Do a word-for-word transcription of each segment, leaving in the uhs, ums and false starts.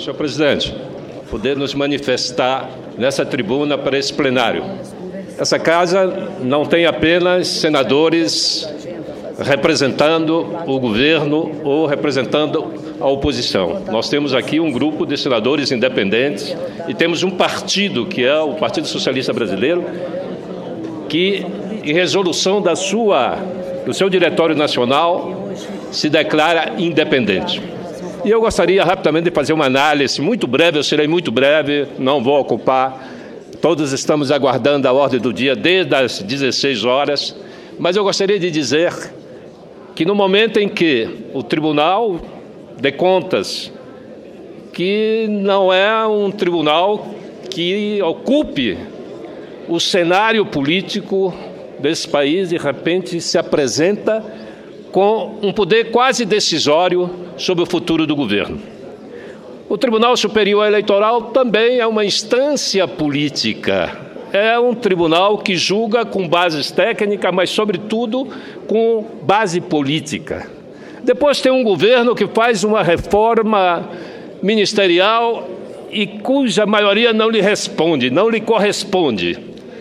Senhor presidente, poder nos manifestar nessa tribuna para esse plenário. Essa casa não tem apenas senadores representando o governo ou representando a oposição. Nós temos aqui um grupo de senadores independentes e temos um partido, que é o Partido Socialista Brasileiro, que, em resolução da sua, do seu Diretório Nacional, se declara independente. E eu gostaria rapidamente de fazer uma análise muito breve, eu serei muito breve, não vou ocupar, todos estamos aguardando a ordem do dia desde as dezesseis horas, mas eu gostaria de dizer que no momento em que o Tribunal de Contas, que não é um tribunal que ocupe o cenário político desse país, de repente se apresenta com um poder quase decisório sobre o futuro do governo. O Tribunal Superior Eleitoral também é uma instância política, é um tribunal que julga com bases técnicas, mas, sobretudo, com base política. Depois tem um governo que faz uma reforma ministerial e cuja maioria não lhe responde, não lhe corresponde.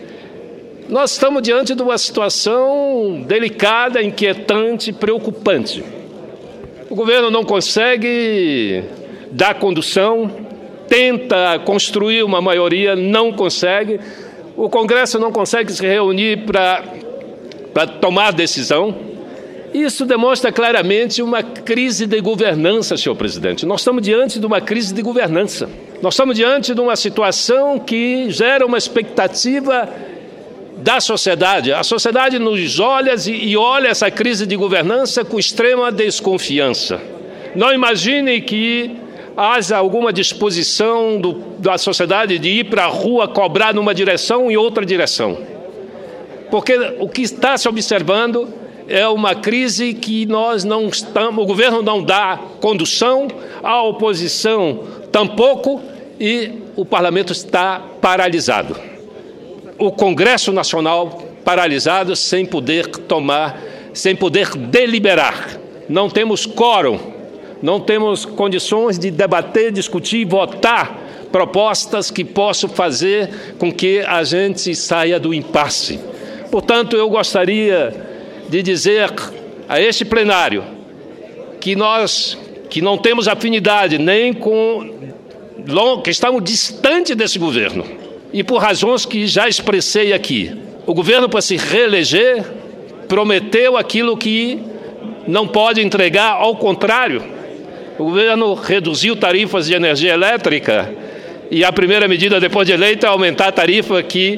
Nós estamos diante de uma situação delicada, inquietante, preocupante. O governo não consegue dar condução, tenta construir uma maioria, não consegue. O Congresso não consegue se reunir para para tomar decisão. Isso demonstra claramente uma crise de governança, senhor presidente. Nós estamos diante de uma crise de governança. Nós estamos diante de uma situação que gera uma expectativa da sociedade. A sociedade nos olha e olha essa crise de governança com extrema desconfiança. Não imaginem que haja alguma disposição do, da sociedade de ir para a rua cobrar numa direção e outra direção. Porque o que está se observando é uma crise que nós não estamos, o governo não dá condução, a oposição tampouco, e o parlamento está paralisado. O Congresso Nacional paralisado, sem poder tomar, sem poder deliberar. Não temos quórum, não temos condições de debater, discutir e votar propostas que possam fazer com que a gente saia do impasse. Portanto, eu gostaria de dizer a este plenário que nós, que não temos afinidade nem com, que estamos distantes desse governo, e por razões que já expressei aqui. O governo, para se reeleger, prometeu aquilo que não pode entregar, ao contrário. O governo reduziu tarifas de energia elétrica e a primeira medida depois de eleito é aumentar a tarifa que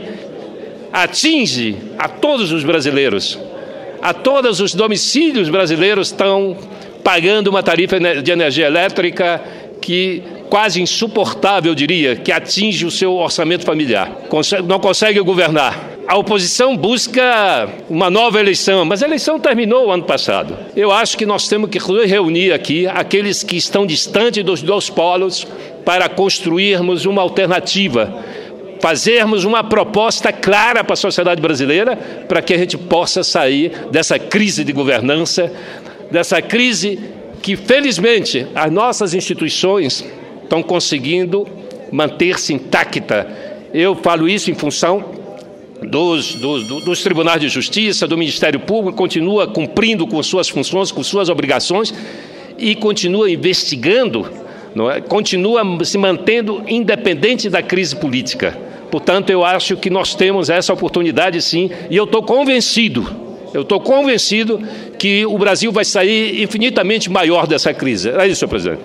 atinge a todos os brasileiros. A todos os domicílios brasileiros estão pagando uma tarifa de energia elétrica que quase insuportável, eu diria, que atinge o seu orçamento familiar. Não consegue governar. A oposição busca uma nova eleição, mas a eleição terminou o ano passado. Eu acho que nós temos que reunir aqui aqueles que estão distantes dos dois polos para construirmos uma alternativa, fazermos uma proposta clara para a sociedade brasileira para que a gente possa sair dessa crise de governança, dessa crise que, felizmente, as nossas instituições estão conseguindo manter-se intacta. Eu falo isso em função dos, dos, dos tribunais de justiça, do Ministério Público, continua cumprindo com suas funções, com suas obrigações e continua investigando, não é? Continua se mantendo independente da crise política. Portanto, eu acho que nós temos essa oportunidade, sim, e eu estou convencido, eu estou convencido que o Brasil vai sair infinitamente maior dessa crise. É isso, senhor presidente.